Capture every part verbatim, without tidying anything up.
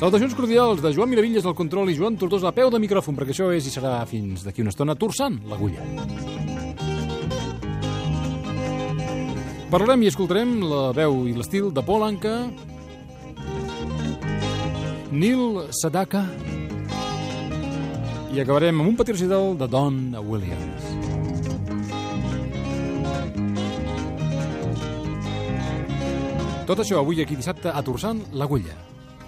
Salutacions cordials de Joan Miravilles al control i Joan Tortosa a peu de micròfon, perquè això és i serà fins d'aquí una estona torçant l'agulla. Parlarem i escoltarem la veu i l'estil de Paul Anka, Neil Sedaka i acabarem amb un petit recital de Don Williams. Tot això avui aquí dissabte a Torçant l'agulla.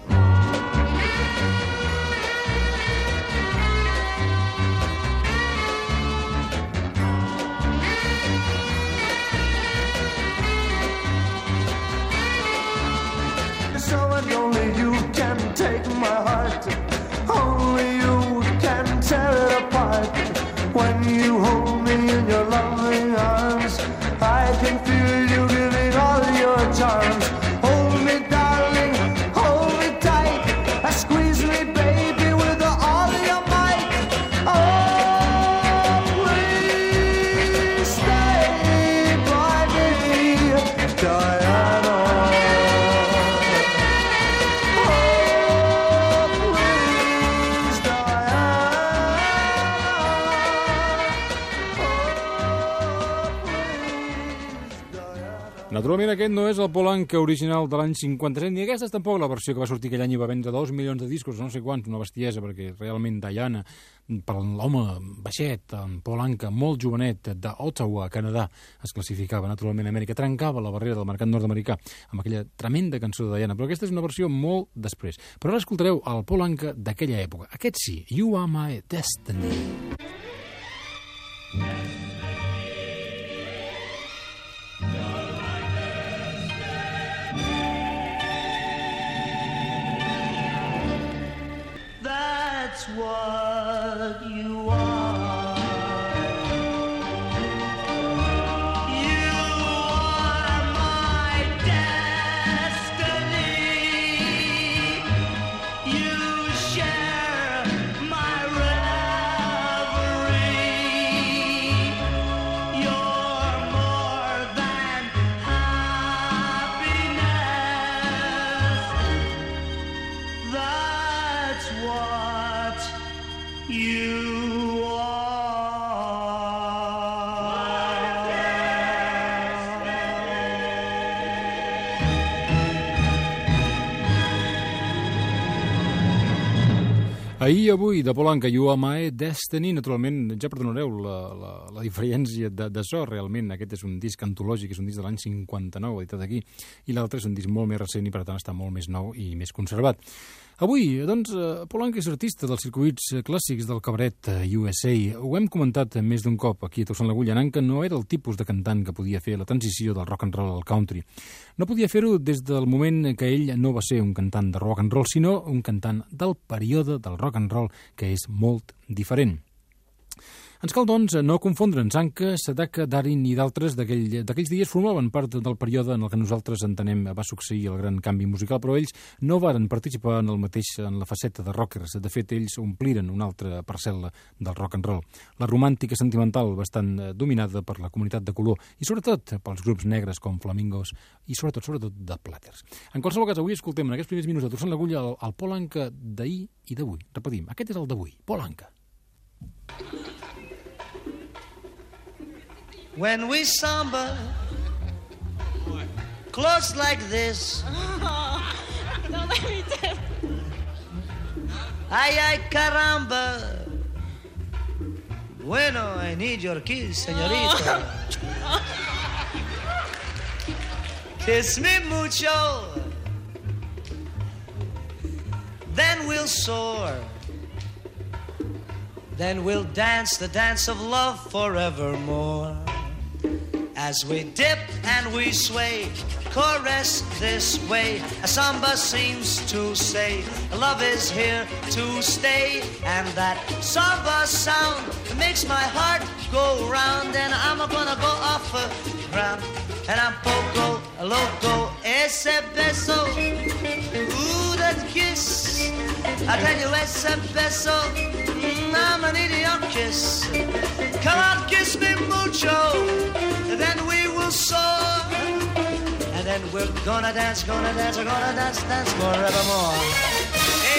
Naturalment aquest no és el Paul Anka original de l'any cinquanta-set, ni aquesta és tampoc la versió que va sortir aquell any i va vendre dos milions de discos, no sé quants, una bestiesa, perquè realment Diana, per l'home baixet, en Paul Anka, molt jovenet, d'Ottawa, Canadà, es classificava naturalment a Amèrica, trencava la barrera del mercat nord-americà amb aquella tremenda cançó de Diana, però aquesta és una versió molt després. Però ara escoltareu el Paul Anka d'aquella època. Aquest sí, You Are My Destiny. That's what you are. You are my destiny. You share my reverie. You're more than happiness. That's what you are. Ahir i avui, de Paul Anka, You Are My Destiny, naturalment, ja perdonareu la, la, la diferència de, de so, realment. Aquest és un disc antològic, és un disc de l'any cinquanta-nou, editat aquí, i l'altre és un disc molt més recent i, per tant, està molt més nou i més conservat. Avui, doncs, Paul Anka és artista dels circuits clàssics del cabaret U S A. Ho hem comentat més d'un cop aquí a Torçant l'agulla. En Anka no era el tipus de cantant que podia fer la transició del rock and roll al country. No podia fer-ho des del moment que ell no va ser un cantant de rock and roll, sinó un cantant del període del rock and roll, que és molt diferent. Ens cal, doncs, no confondre'ns. Anka, Sedaka, Darin i d'altres d'aquells dies formaven part del període en el que nosaltres entenem va succeir el gran canvi musical, però ells no varen participar en el mateix en la faceta de rockers. De fet, ells ompliren una altra parcel·la del rock and roll. La romàntica sentimental bastant dominada per la comunitat de color i, sobretot, pels grups negres com Flamingos i, sobretot, sobretot, de Platters. En qualsevol cas, avui escoltem en aquests primers minuts de Torçant l'agulla el, el Paul Anka d'ahir i d'avui. Repetim, aquest és el d'avui. Paul Anka. When we samba close like this, Oh, don't let me do it. ay, ay, caramba. Bueno, I need your kiss, señorita. Kiss me mucho, then we'll soar. Then we'll dance the dance of love forevermore. As we dip and we sway, caress this way, a samba seems to say, love is here to stay. And that samba sound makes my heart go round, and I'm gonna go off the ground. And I'm poco loco, ese beso, ooh, that kiss. I tell you, ese beso, mm, I'm an idiot kiss. Come on, kiss me mucho, then we will soar. And then we're gonna dance, gonna dance, gonna dance, dance forevermore.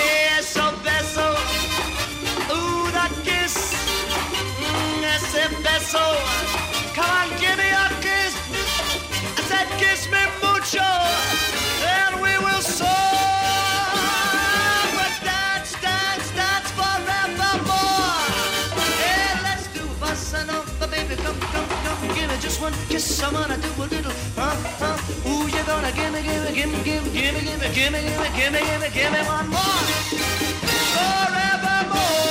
I'm gonna do a little, huh, huh. Ooh, you're gonna give me, give me, give me, give me, give me, give me, give me, give me, give me, give me, give me one more. Forevermore.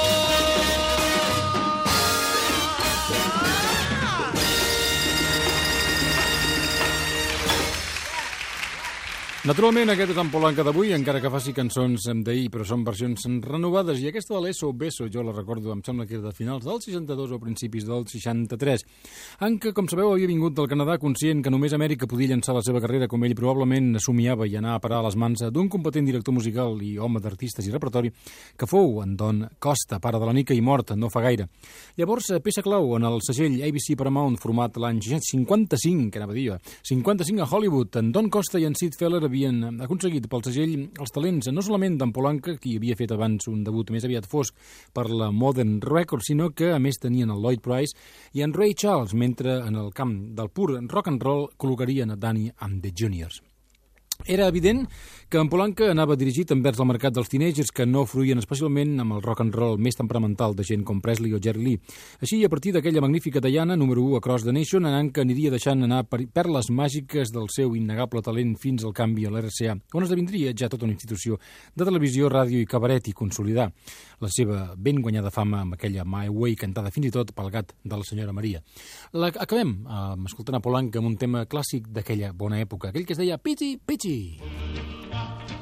Naturalment, aquest és en Polanca d'avui, encara que faci cançons d'ahir, però són versions renovades. I aquesta de l'Esso Beso, jo la recordo, em sembla que era de finals del seixanta-dos o principis del seixanta-tres. Anke, com sabeu, havia vingut del Canadà conscient que només Amèrica podia llançar la seva carrera com ell probablement assomiava i anar a parar a les mans d'un competent director musical i home d'artistes i repertori que fou en Don Costa, pare de la Nica i mort no fa gaire. Llavors, peça clau en el segell A B C Paramount, format l'any cinquanta-cinc, que anava a dir, cinquanta-cinc a Hollywood, en Don Costa i en Sid Feller havien aconseguit pel segell els talents no solament d'en Polanca, qui havia fet abans un debut més aviat fosc per la Modern Records, sinó que a més tenien el Lloyd Price i en Ray Charles, mentre en el camp del pur rock and roll col·locarien a Danny and the Juniors. Era evident que en Polanca anava dirigit envers el mercat dels teenagers que no fruïen especialment amb el rock and roll més temperamental de gent com Presley o Jerry Lee. Així, a partir d'aquella magnífica Diana, número u Across the Nation, en Anke aniria deixant anar perles màgiques del seu innegable talent fins al canvi a l'R C A, on esdevindria ja tota una institució de televisió, ràdio i cabaret i consolidar la seva ben guanyada fama amb aquella My Way cantada fins i tot pel gat de la senyora Maria. La, acabem eh, escoltant a Polanca amb un tema clàssic d'aquella bona època, aquell que es deia Pity, Pity.